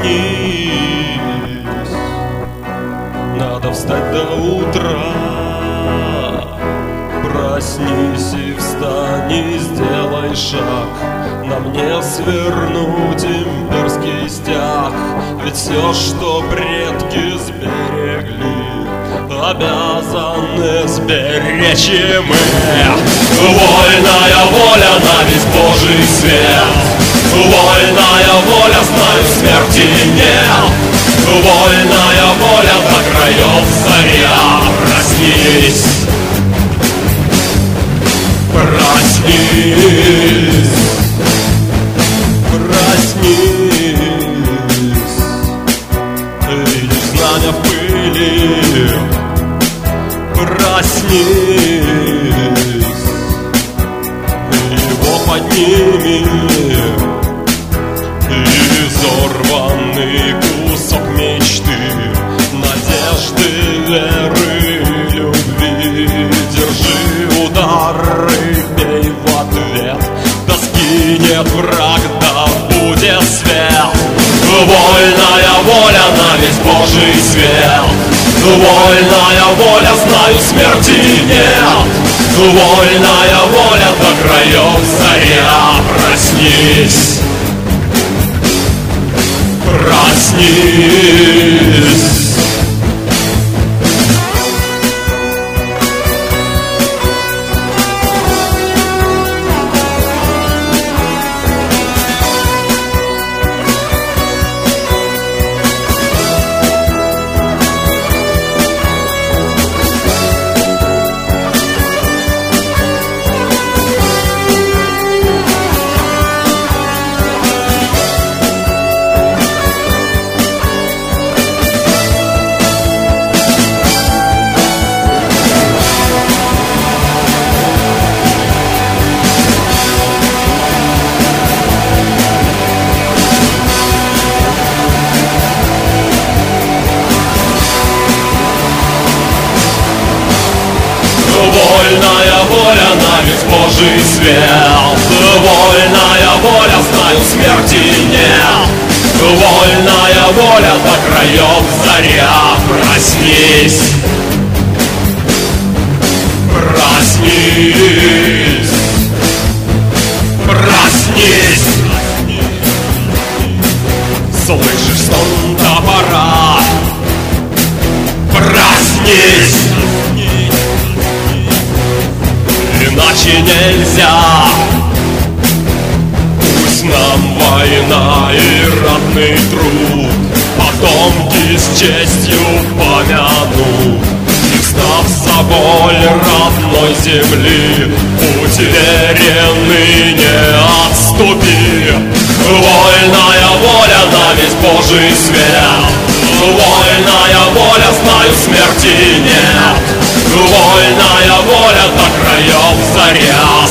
проснись, надо встать до утра. Проснись и встань и сделай шаг, на мне свернуть имперский стяг. Ведь все, что предки сберегли, обязаны сберечь и мы. Вольная воля на весь Божий свет, вольная воля, знаю, смерти нет. Вольная воля до краев заря. Проснись, проснись, проснись. Видишь знамя в пыли. Проснись, его подними. Изорванный кусок мечты, надежды, веры, любви. Держи удары, бей в ответ. Да скинет враг, да будет свет. Вольная воля на весь Божий свет. Вольная воля, знаю, смерти нет. Вольная воля до краев заря. Проснись, проснись. Вольная воля на весь Божий свет. Вольная воля, знаю, смерти нет. Вольная воля до краев заря. Проснись, проснись, проснись. Слышишь стон топора? Проснись, иначе нельзя. Пусть нам война и ратный труд потомки с честью помянут. И встав за боль родной земли, путь веренный не отступи. Вольная воля на весь Божий свет. Вольная воля, знаю, смерти нет. Вольная воля до краев заря.